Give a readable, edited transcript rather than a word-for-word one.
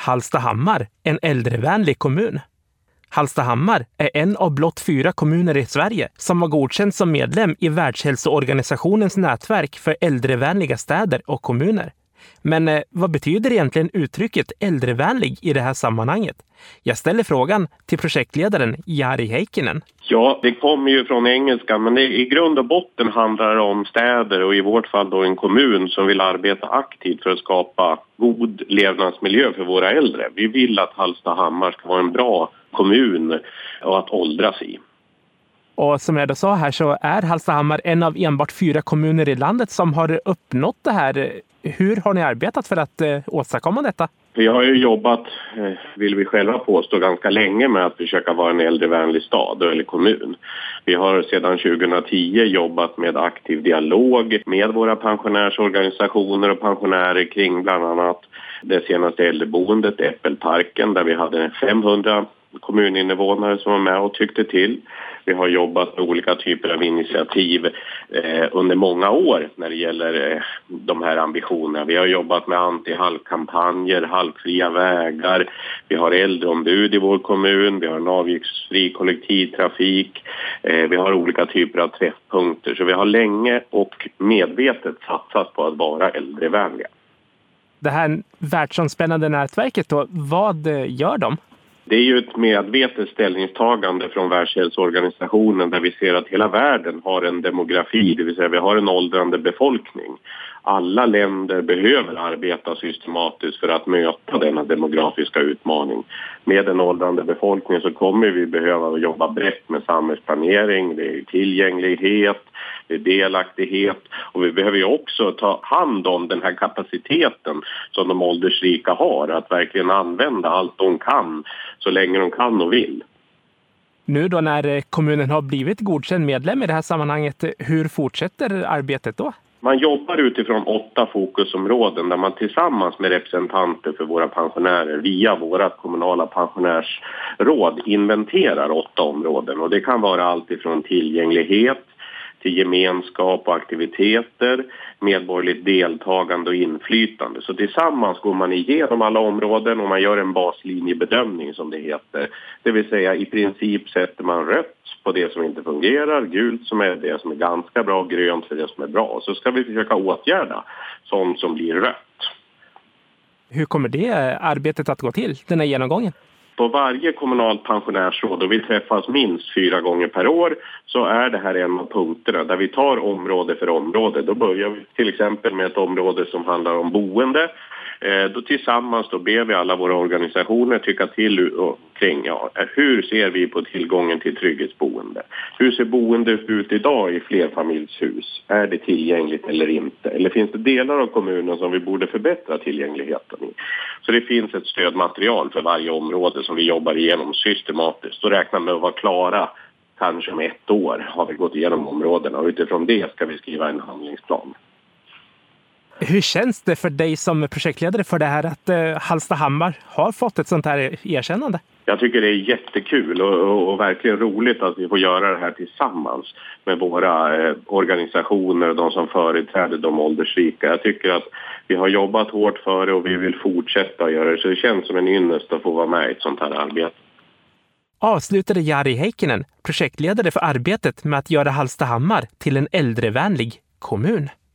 Hallstahammar en äldrevänlig kommun? Hallstahammar är en av blott 4 kommuner i Sverige som har godkänts som medlem i Världshälsoorganisationens nätverk för äldrevänliga städer och kommuner. Men vad betyder egentligen uttrycket äldrevänlig i det här sammanhanget? Jag ställer frågan till projektledaren Jari Heikkinen. Ja, det kommer ju från engelska, men i grund och botten handlar det om städer och i vårt fall då en kommun som vill arbeta aktivt för att skapa god levnadsmiljö för våra äldre. Vi vill att Hallstahammar ska vara en bra kommun och att åldras i. Och som jag då sa här så är Hallstahammar en av enbart 4 kommuner i landet som har uppnått det här. Hur har ni arbetat för att åstadkomma detta? Vi har ju jobbat, vill vi själva påstå, ganska länge med att försöka vara en äldrevänlig stad eller kommun. Vi har sedan 2010 jobbat med aktiv dialog med våra pensionärsorganisationer och pensionärer kring bland annat det senaste äldreboendet Äppelparken, där vi hade 500 kommuninvånare som var med och tyckte till. Vi har jobbat med olika typer av initiativ under många år när det gäller de här ambitionerna. Vi har jobbat med anti-halkkampanjer, halkfria vägar. Vi har äldreombud i vår kommun. Vi har en avgiftsfri kollektivtrafik. Vi har olika typer av träffpunkter. Så vi har länge och medvetet satsat på att vara äldrevänliga. Det här världsomspännande nätverket då, vad gör de? Det är ju ett medvetet ställningstagande från Världshälsoorganisationen där vi ser att hela världen har en demografi, det vill säga vi har en åldrande befolkning. Alla länder behöver arbeta systematiskt för att möta denna demografiska utmaning. Med en åldrande befolkning så kommer vi behöva jobba brett med samhällsplanering, det är tillgänglighet, det är delaktighet och vi behöver ju också ta hand om den här kapaciteten som de åldersrika har, att verkligen använda allt de kan så länge de kan och vill. Nu då när kommunen har blivit godkänd medlem i det här sammanhanget, hur fortsätter arbetet då? Man jobbar utifrån 8 fokusområden där man tillsammans med representanter för våra pensionärer via vårt kommunala pensionärsråd inventerar 8 områden. Och det kan vara allt ifrån tillgänglighet till gemenskap och aktiviteter, medborgerligt deltagande och inflytande. Så tillsammans går man igenom alla områden och man gör en baslinjebedömning som det heter. Det vill säga i princip sätter man rött på det som inte fungerar, gult som är det som är ganska bra, grönt för det som är bra. Så ska vi försöka åtgärda sånt som blir rött. Hur kommer det arbetet att gå till, den här genomgången? På varje kommunalt pensionärsråd, och vi träffas minst 4 gånger per år, så är det här en av punkterna där vi tar område för område. Då börjar vi till exempel med ett område som handlar om boende. Då tillsammans då ber vi alla våra organisationer tycka till kring hur ser vi på tillgången till trygghetsboende. Hur ser boendet ut idag i flerfamiljshus? Är det tillgängligt eller inte? Eller finns det delar av kommunen som vi borde förbättra tillgängligheten i? Så det finns ett stödmaterial för varje område som vi jobbar igenom systematiskt. Och räknar med att vara klara kanske om 1 år har vi gått igenom områdena och utifrån det ska vi skriva en handlingsplan. Hur känns det för dig som projektledare för det här att Hallstahammar har fått ett sånt här erkännande? Jag tycker det är jättekul och verkligen roligt att vi får göra det här tillsammans med våra organisationer och de som företräder de åldersrika. Jag tycker att vi har jobbat hårt för det och vi vill fortsätta göra det, så det känns som en ynnest att få vara med i ett sånt här arbete. Avslutade Jari Heikkinen, projektledare för arbetet med att göra Hallstahammar till en äldrevänlig kommun.